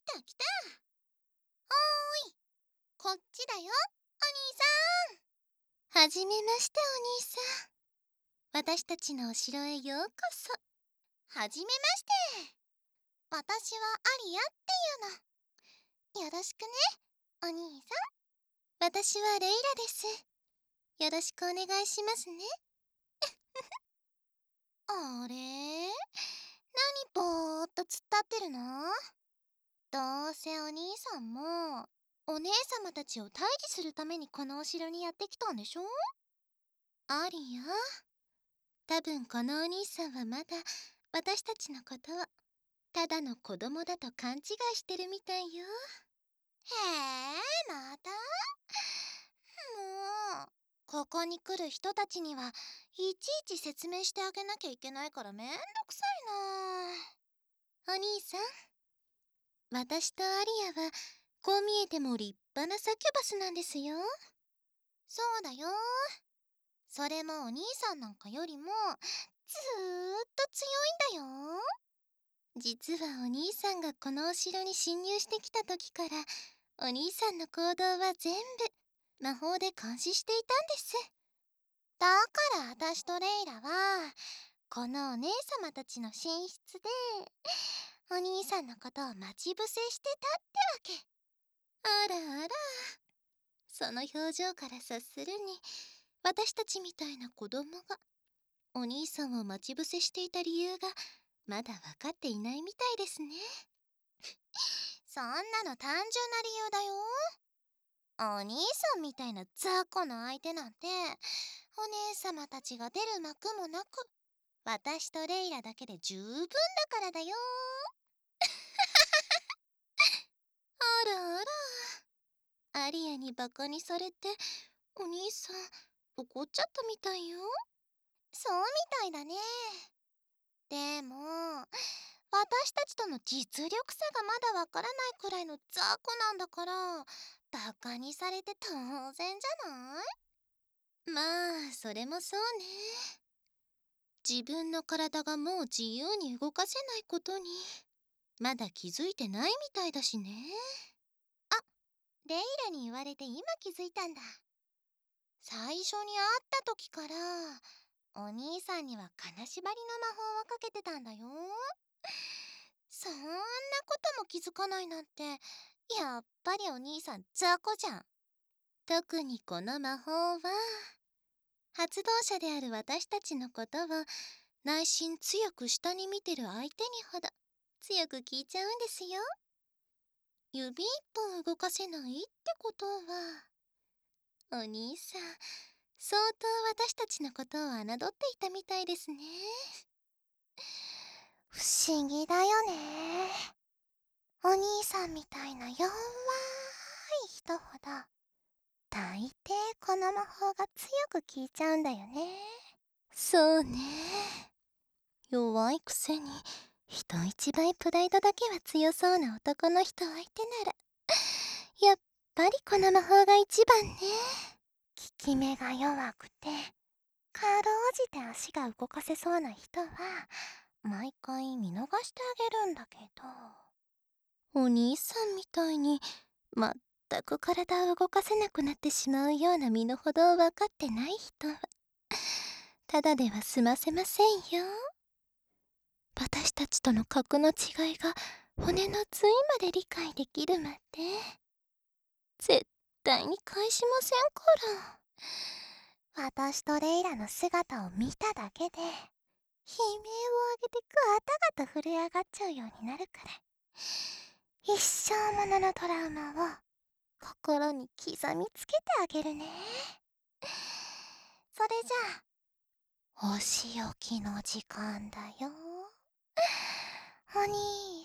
た来た。おーい、こっちだよ、お兄さん。はじめまして、お兄さん。私たちのお城へようこそ。はじめまして。私はアリアっていうの。よろしくね、お兄さん。私はレイラです。よろしくお願いしますね。あれ？何ぼーっと突っ立ってるの？どうせお兄さんもお姉様たちを退治するためにこのお城にやってきたんでしょ？アリア、多分このお兄さんはまだ私たちのことをただの子供だと勘違いしてるみたいよ。へえ、また？もう、ここに来る人たちにはいちいち説明してあげなきゃいけないからめんどくさいな。お兄さん、私とアリアはこう見えても立派なサキュバスなんですよ。そうだよ。それもお兄さんなんかよりもずーっと強いんだよ。実はお兄さんがこのお城に侵入してきた時からお兄さんの行動は全部魔法で監視していたんです。だから私とレイラはこのお姉様たちの寝室でお兄さんのことを待ち伏せしてたってわけ。あらあら、その表情から察するに私たちみたいな子供がお兄さんを待ち伏せしていた理由がまだ分かっていないみたいですね。そんなの単純な理由だよ。お兄さんみたいな雑魚の相手なんてお姉様たちが出る幕もなく私とレイラだけで十分だからだよ。あらあら、アリアにバカにされてお兄さん怒っちゃったみたいよ。そうみたいだね。でも私たちとの実力差がまだわからないくらいの雑魚なんだからバカにされて当然じゃない？まあそれもそうね。自分の体がもう自由に動かせないことにまだ気づいてないみたいだしね。あ、レイラに言われて今気づいたんだ。最初に会った時からお兄さんには金縛りの魔法をかけてたんだよ。そんなことも気づかないなんてやっぱりお兄さん雑魚じゃん。特にこの魔法は発動者である私たちのことを内心強く下に見てる相手にほど強く効いちゃうんですよ。指一本動かせないってことはお兄さん相当私たちのことを侮っていたみたいですね。不思議だよね。お兄さんみたいな弱い人ほど大抵この魔法が強く効いちゃうんだよね。そうね。弱いくせに人一倍プライドだけは強そうな男の人相手ならやっぱりこの魔法が一番ね。効き目が弱くてかろうじて足が動かせそうな人は毎回見逃してあげるんだけど、お兄さんみたいに全く体を動かせなくなってしまうような身の程を分かってない人はただでは済ませませんよ。私たちとの格の違いが骨の髄まで理解できるまで絶対に返しませんから。私とレイラの姿を見ただけで悲鳴を上げてガタガタ震え上がっちゃうようになるから、一生もののトラウマを心に刻みつけてあげるね。それじゃあお仕置きの時間だよ、お兄